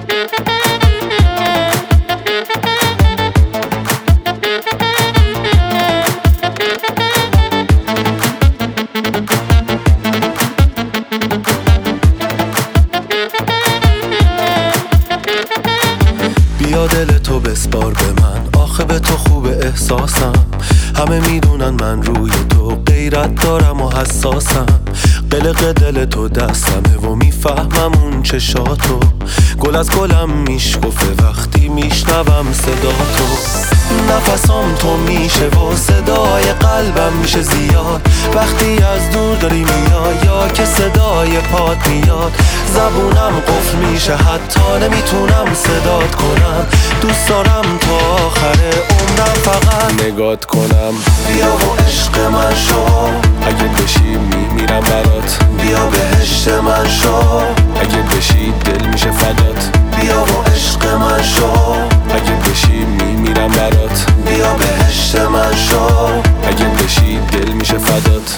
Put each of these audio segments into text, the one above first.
بیا دل تو بسپار به من، آخه به تو خوب احساسم. همه میدونن من روی تو غیرت دارم و حساسم. قلق دل تو دستمه و میفهمم اون چشاتو. گل از گلم میشکفه وقتی میشنوم صدا تو. نفسام تو میشه و صدای قلبم میشه زیاد وقتی از دور داری میای یا که صدای پات میاد. زبونم قفل میشه حتی نمیتونم صدات کنم. دوست دارم تا آخر عمرم فقط نگات کنم. بیا و عشق من شو، اگه بشی میمیرم برات. بیا بهشت من شو، اگه بشی دل میشه فدات. بیا و عشق من شو، اگه بشی میمیرم برات. بیا بهشت من شو، اگه بشی دل میشه فدات.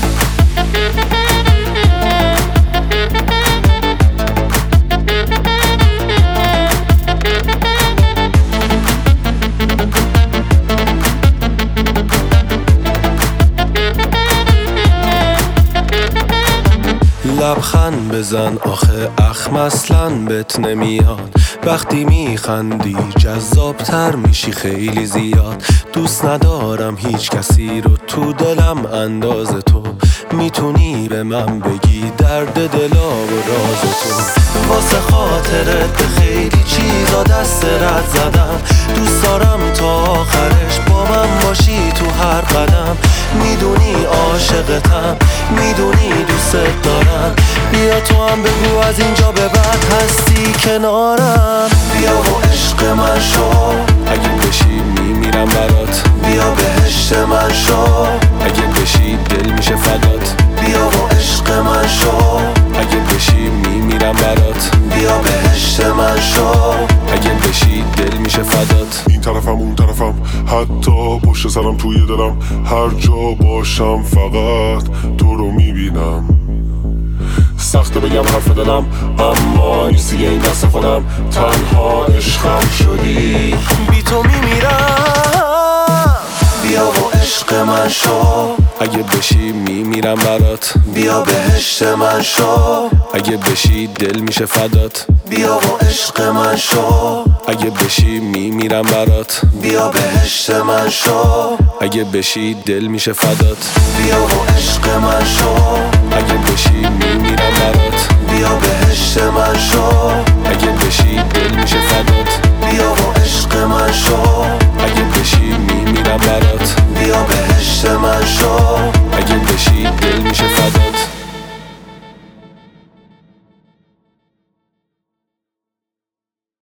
لبخند بزن آخه اخم اصلاً بهت نمیاد. وقتی میخندی جذابتر میشی خیلی زیاد. دوست ندارم هیچ کسی رو تو دلم انداز تو. میتونی به من بگی درد دلا و راز تو. واسه خاطرت به خیلی چیزا دست رد زدم. دوست دارم تا آخرش با من باشی تو هر قدم. میدونی عاشقتم، میدونی دوست دارم. بیا تو هم بگو از اینجا به بعد هستی کنارم. بیا و عشق من شو، اگه بشی میمیرم برات. بیا بهشت من شو، اگه بشی دل میشه فدات. بیا و عشق من شو، اگه بشی میمیرم برات. بیا بهشت من شو، اگه بشی دل میشه فدات. این طرفم اون طرفم حتی پشت سرم توی دلم. هر جا باشم فقط تو رو میبینم. سخته بگم حرف دلم اما نیستی این دست خودم. تنها عشقم شدی، بی تو میمیرم. بیا و عشق من شو، اگه بشی میمیرم برات. بیا بهشت من شو، اگه بشی دل میشه فدات. بیا و عشق من شو، اگه بشی میمیرم برات. بیا بهشت من شو، اگه بشی دل میشه فدات. بیا و عشق من شو، اگه بشی میمیرم برات. بیا بهشت من